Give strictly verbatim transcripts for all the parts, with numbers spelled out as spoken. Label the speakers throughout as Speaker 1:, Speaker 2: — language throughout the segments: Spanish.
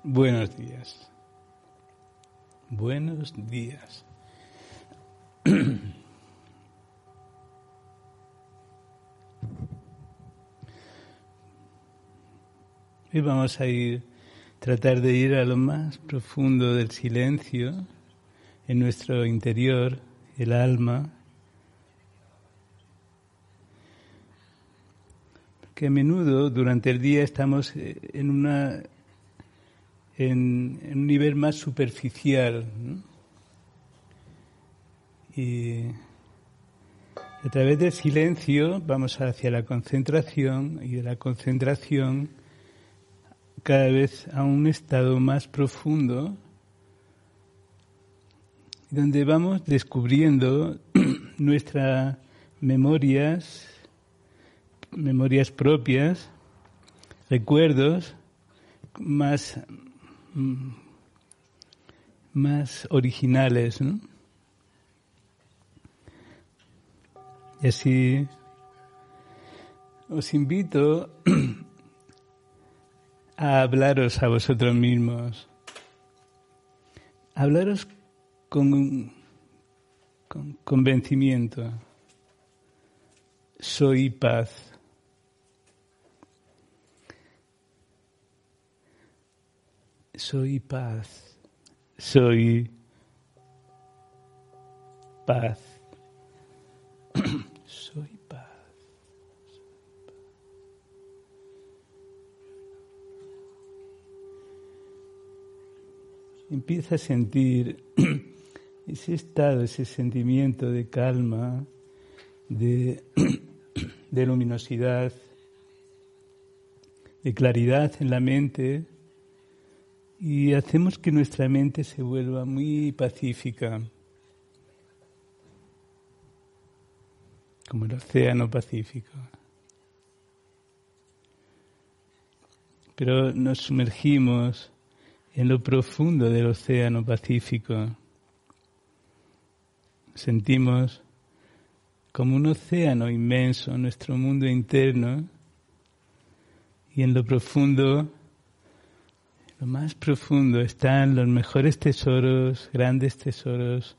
Speaker 1: Buenos días. Buenos días. Hoy vamos a ir, tratar de ir a lo más profundo del silencio en nuestro interior, el alma, porque a menudo durante el día estamos en una en, en un nivel más superficial, ¿no? Y a través del silencio vamos hacia la concentración y de la concentración cada vez a un estado más profundo donde vamos descubriendo nuestras memorias, memorias propias, recuerdos más, más originales, ¿no? Y así os invito a hablaros a vosotros mismos, a hablaros con, con convencimiento. Soy paz. Soy paz. Soy paz. Soy paz. Empieza a sentir ese estado, ese sentimiento de calma, de, de luminosidad, de claridad en la mente, y hacemos que nuestra mente se vuelva muy pacífica, como el océano Pacífico. Pero nos sumergimos en lo profundo del océano Pacífico. Sentimos como un océano inmenso en nuestro mundo interno, y en lo profundo, lo más profundo, están los mejores tesoros, grandes tesoros.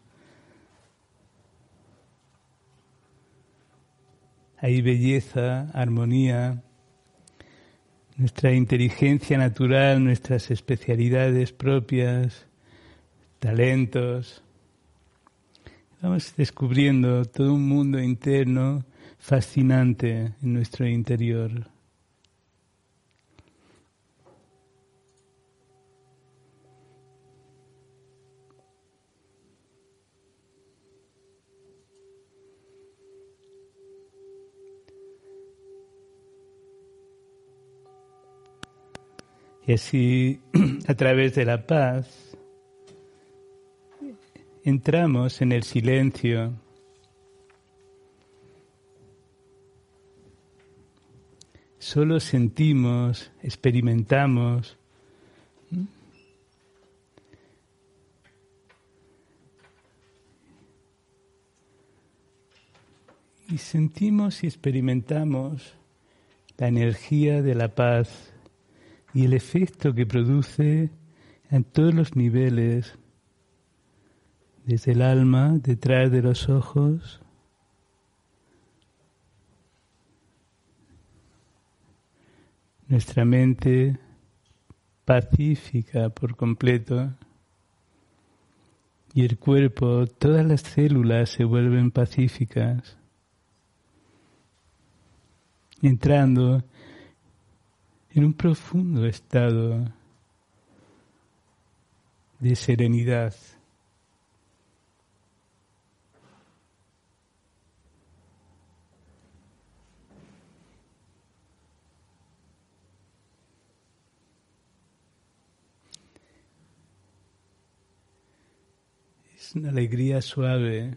Speaker 1: Hay belleza, armonía, nuestra inteligencia natural, nuestras especialidades propias, talentos. Vamos descubriendo todo un mundo interno fascinante en nuestro interior. Y así, a través de la paz, entramos en el silencio. Solo sentimos, experimentamos. Y sentimos y experimentamos la energía de la paz y el efecto que produce en todos los niveles, desde el alma, detrás de los ojos, nuestra mente pacífica por completo, y el cuerpo, todas las células se vuelven pacíficas, entrando en un profundo estado de serenidad. Es una alegría suave.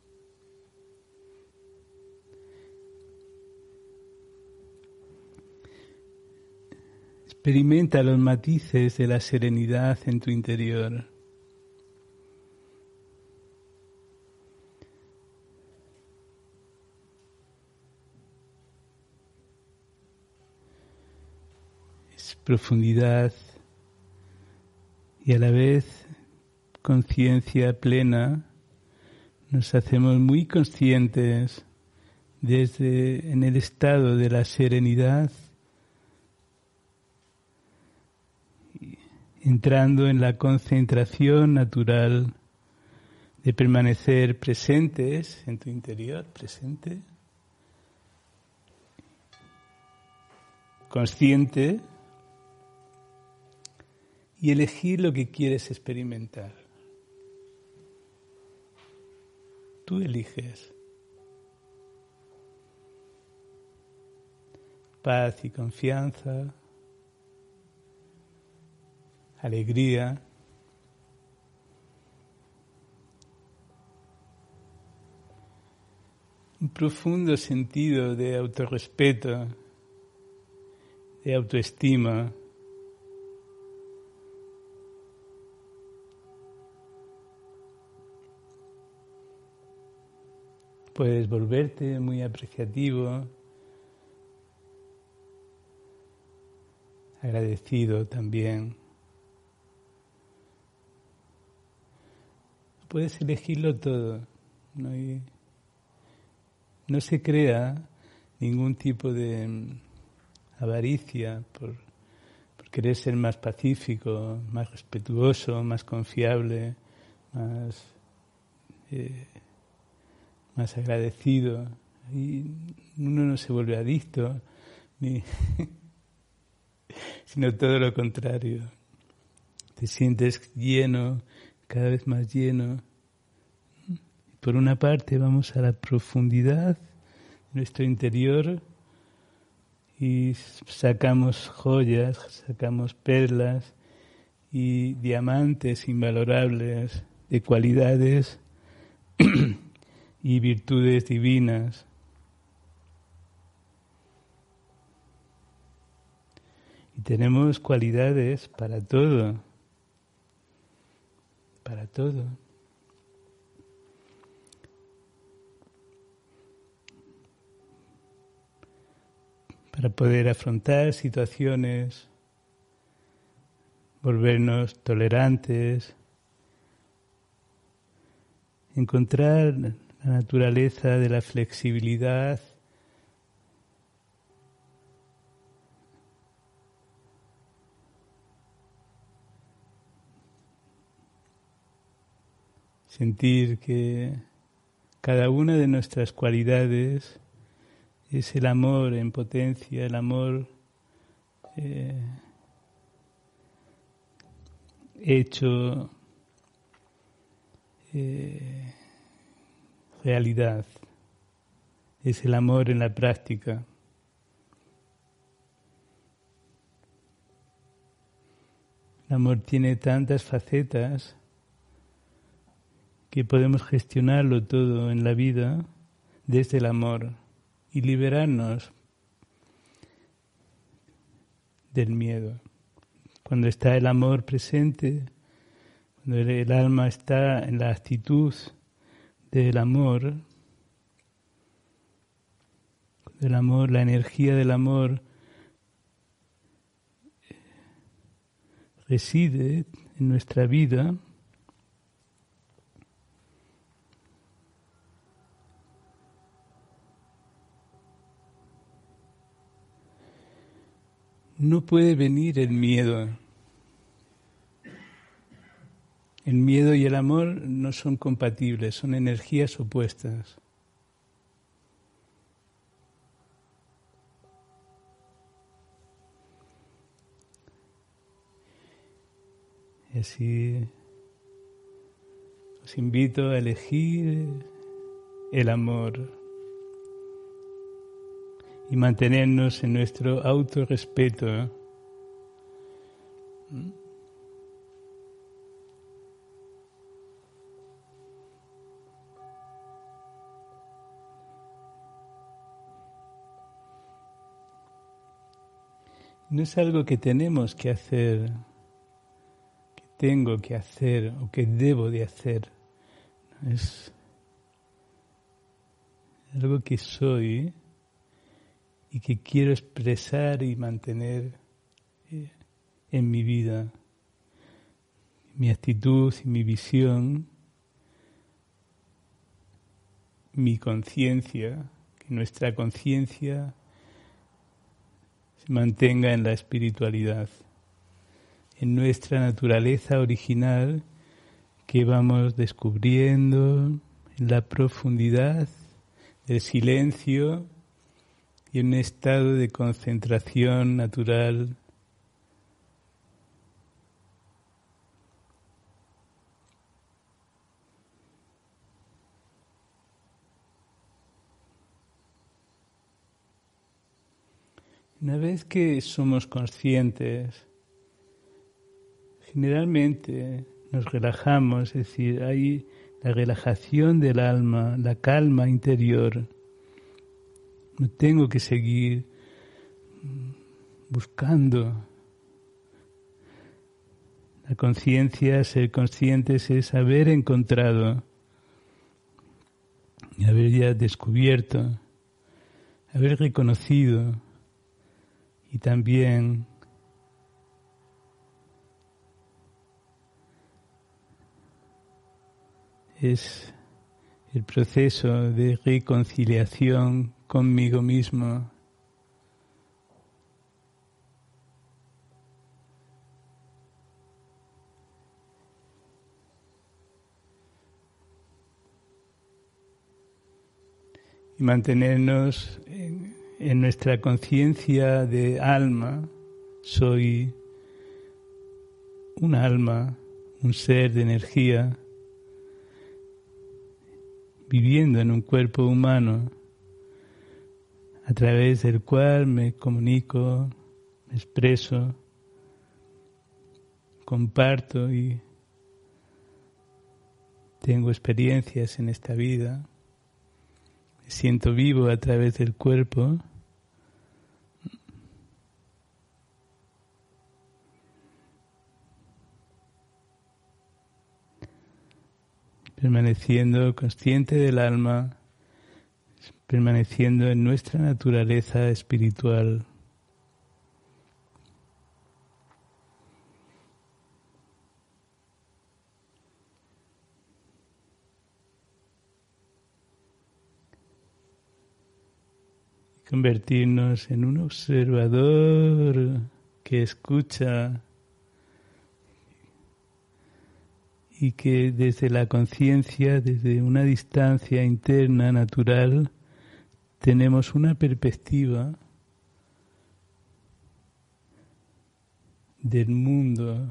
Speaker 1: Experimenta los matices de la serenidad en tu interior. Es profundidad, y a la vez conciencia plena, nos hacemos muy conscientes desde en el estado de la serenidad, entrando en la concentración natural de permanecer presentes en tu interior, presente, consciente, y elegir lo que quieres experimentar. Tú eliges. Paz y confianza, alegría, un profundo sentido de autorrespeto, de autoestima. Puedes volverte muy apreciativo, agradecido también. Puedes elegirlo todo. No hay, no se crea ningún tipo de avaricia por, por querer ser más pacífico, más respetuoso, más confiable, más, eh, más agradecido. Y uno no se vuelve adicto, ni sino todo lo contrario. Te sientes lleno, cada vez más lleno. Por una parte vamos a la profundidad de nuestro interior y sacamos joyas, sacamos perlas y diamantes invalorables de cualidades y virtudes divinas. Y tenemos cualidades para todo, para todo. Para poder afrontar situaciones, volvernos tolerantes, encontrar la naturaleza de la flexibilidad, sentir que cada una de nuestras cualidades es el amor en potencia, el amor eh, hecho eh, realidad, es el amor en la práctica. El amor tiene tantas facetas que podemos gestionarlo todo en la vida desde el amor y liberarnos del miedo. Cuando está el amor presente, cuando el, el alma está en la actitud del amor, el amor, la energía del amor reside en nuestra vida, no puede venir el miedo. El miedo y el amor no son compatibles, son energías opuestas. Y así os invito a elegir el amor y mantenernos en nuestro autorrespeto. No es algo que tenemos que hacer, que tengo que hacer o que debo de hacer. Es algo que soy y que quiero expresar y mantener en mi vida mi actitud y mi visión, mi conciencia, que nuestra conciencia se mantenga en la espiritualidad, en nuestra naturaleza original que vamos descubriendo en la profundidad del silencio y en un estado de concentración natural. Una vez que somos conscientes, generalmente nos relajamos, es decir, hay la relajación del alma, la calma interior. No tengo que seguir buscando. La conciencia, ser conscientes, es haber encontrado y haber ya descubierto, haber reconocido y también es el proceso de reconciliación conmigo mismo. Y mantenernos en, en nuestra conciencia de alma. Soy un alma, un ser de energía, viviendo en un cuerpo humano, a través del cual me comunico, me expreso, comparto y tengo experiencias en esta vida. Me siento vivo a través del cuerpo. Permaneciendo consciente del alma, permaneciendo en nuestra naturaleza espiritual. Convertirnos en un observador que escucha y que desde la conciencia, desde una distancia interna natural, tenemos una perspectiva del mundo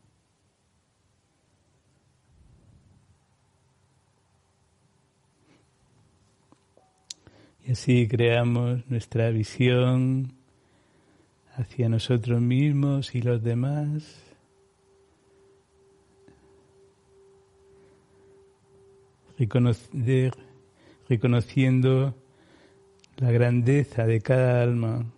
Speaker 1: y así creamos nuestra visión hacia nosotros mismos y los demás. Reconocer, reconociendo la grandeza de cada alma,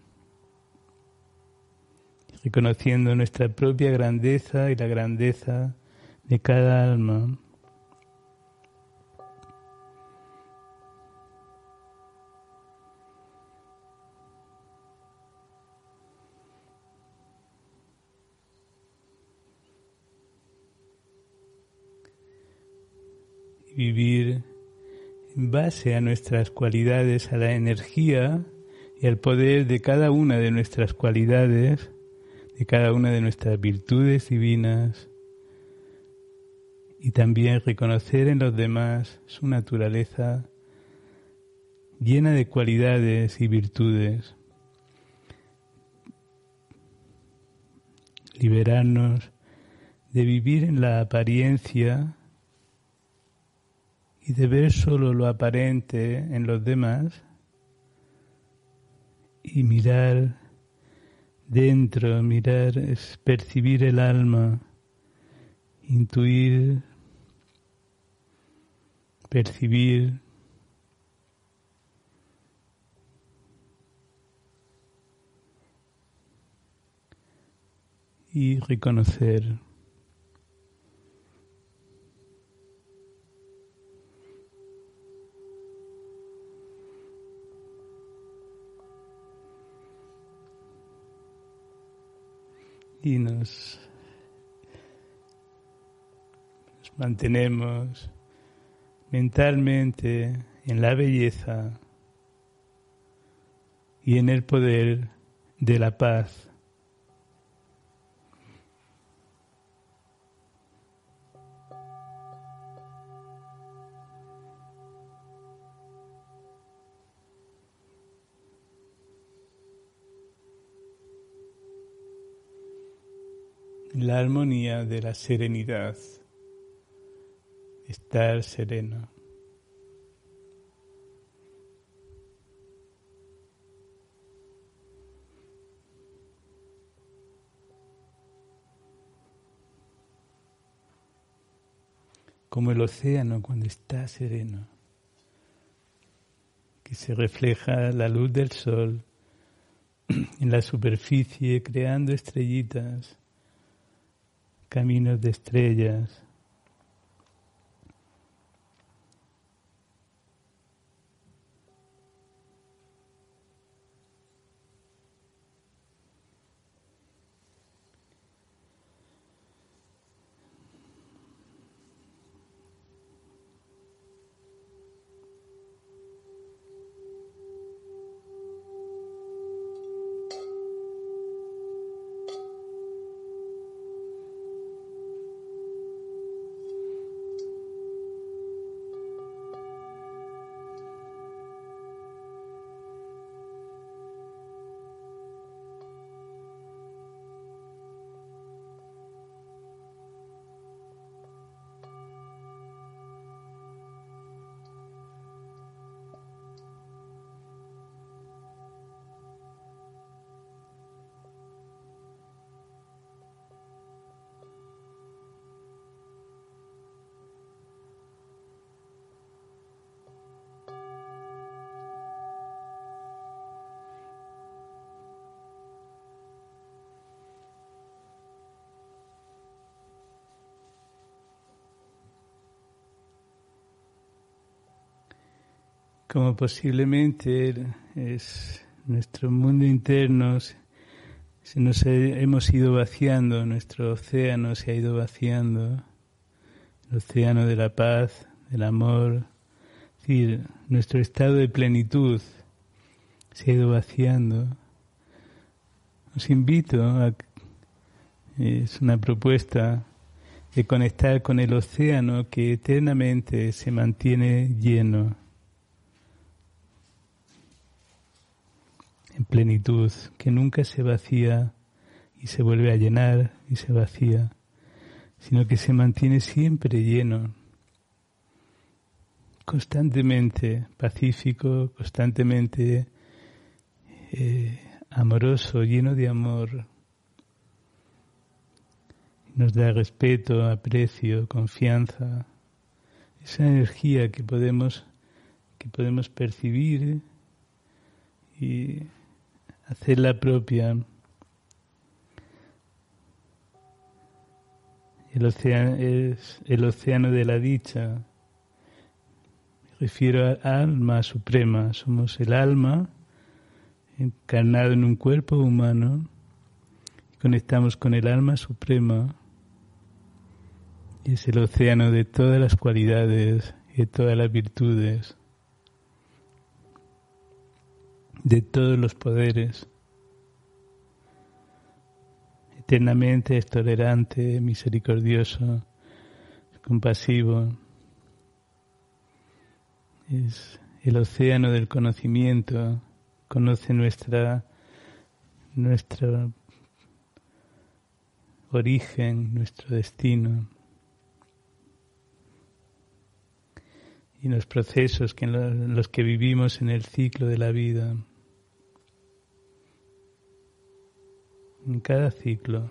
Speaker 1: reconociendo nuestra propia grandeza y la grandeza de cada alma. Vivir en base a nuestras cualidades, a la energía y al poder de cada una de nuestras cualidades, de cada una de nuestras virtudes divinas, y también reconocer en los demás su naturaleza llena de cualidades y virtudes. Liberarnos de vivir en la apariencia y de ver solo lo aparente en los demás y mirar dentro, mirar es percibir el alma, intuir, percibir. Y reconocer. Y nos mantenemos mentalmente en la belleza y en el poder de la paz. La armonía de la serenidad, estar sereno. Como el océano cuando está sereno, que se refleja la luz del sol en la superficie creando estrellitas, caminos de estrellas. Como posiblemente es nuestro mundo interno, se nos ha, hemos ido vaciando, nuestro océano se ha ido vaciando, el océano de la paz, del amor, es decir, nuestro estado de plenitud se ha ido vaciando. Os invito a, es una propuesta de conectar con el océano que eternamente se mantiene lleno, en plenitud, que nunca se vacía y se vuelve a llenar y se vacía, sino que se mantiene siempre lleno, constantemente pacífico, constantemente eh, amoroso, lleno de amor. Nos da respeto, aprecio, confianza, esa energía que podemos, que podemos percibir y hacerla propia. El océano es el océano de la dicha. Me refiero al alma suprema. Somos el alma encarnado en un cuerpo humano. Conectamos con el alma suprema. Y es el océano de todas las cualidades y de todas las virtudes, de todos los poderes. Eternamente es tolerante, misericordioso, compasivo. Es el océano del conocimiento, conoce nuestra, nuestro origen, nuestro destino y los procesos que en los que vivimos en el ciclo de la vida. En cada ciclo.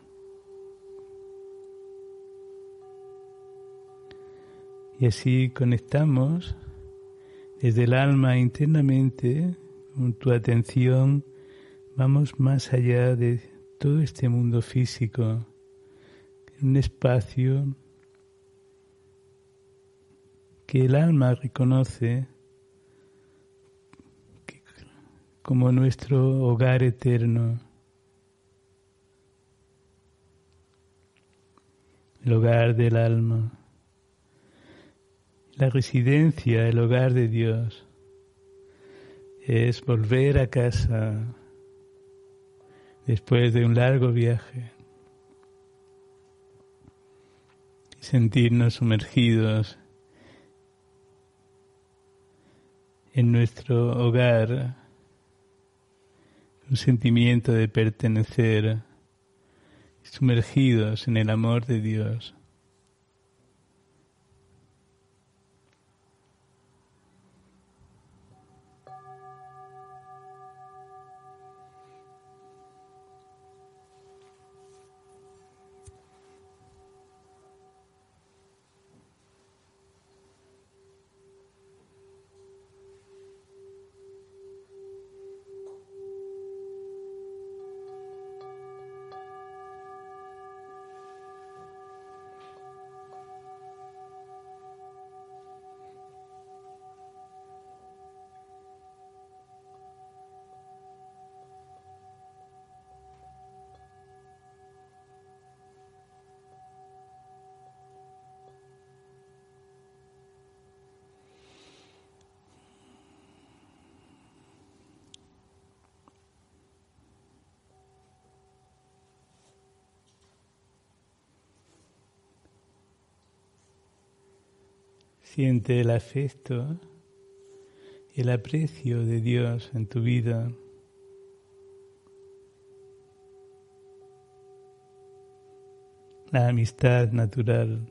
Speaker 1: Y así conectamos desde el alma internamente, con tu atención, vamos más allá de todo este mundo físico, un espacio que el alma reconoce como nuestro hogar eterno. El hogar del alma, La residencia, el hogar de Dios, es volver a casa después de un largo viaje y sentirnos sumergidos en nuestro hogar, un sentimiento de pertenecer, sumergidos en el amor de Dios. Siente el afecto y el aprecio de Dios en tu vida. La amistad natural.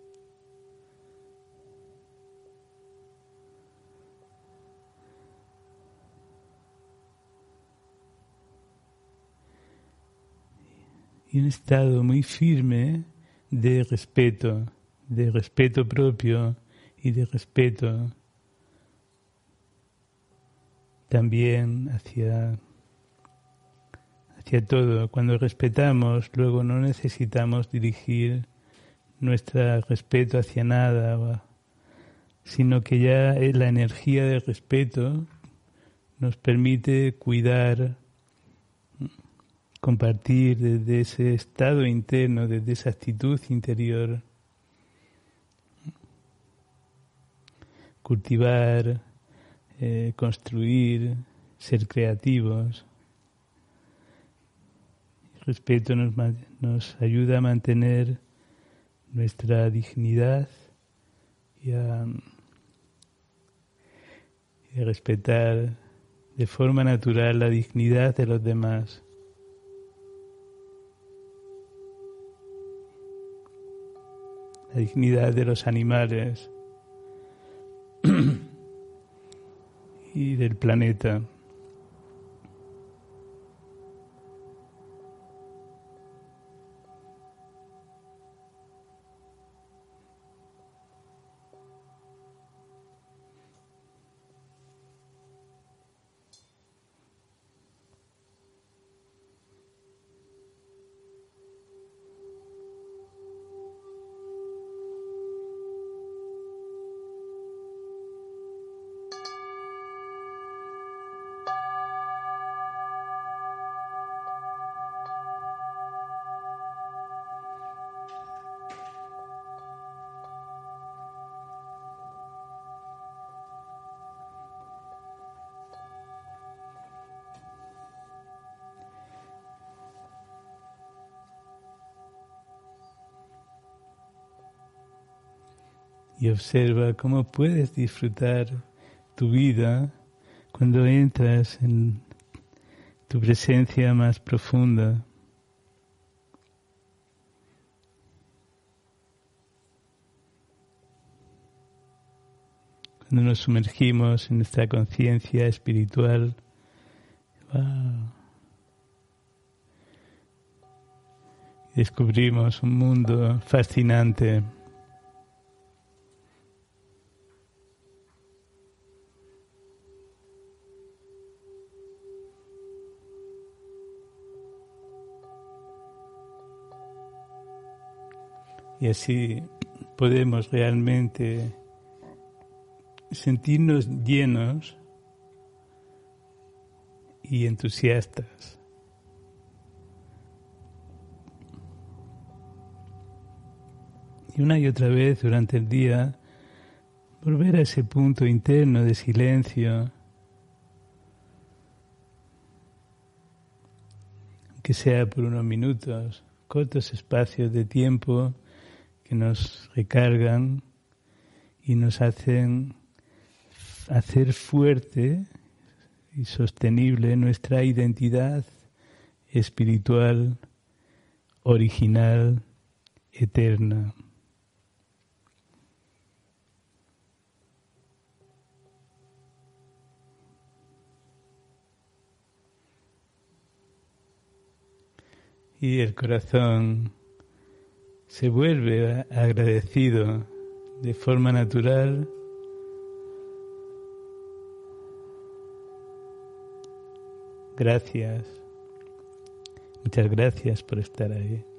Speaker 1: Y un estado muy firme de respeto, de respeto propio y de respeto también hacia, hacia todo. Cuando respetamos, luego no necesitamos dirigir nuestro respeto hacia nada, sino que ya la energía de respeto nos permite cuidar, compartir desde ese estado interno, desde esa actitud interior, cultivar, eh, construir, ser creativos. El respeto nos, nos ayuda a mantener nuestra dignidad y a, y a respetar de forma natural la dignidad de los demás. La dignidad de los animales y del planeta. Y observa cómo puedes disfrutar tu vida cuando entras en tu presencia más profunda. Cuando nos sumergimos en nuestra conciencia espiritual. ¡Wow! Descubrimos un mundo fascinante. Y así podemos realmente sentirnos llenos y entusiastas. Y una y otra vez durante el día volver a ese punto interno de silencio, aunque sea por unos minutos, cortos espacios de tiempo que nos recargan y nos hacen hacer fuerte y sostenible nuestra identidad espiritual, original, eterna. Y el corazón se vuelve agradecido de forma natural. Gracias. Muchas gracias por estar ahí.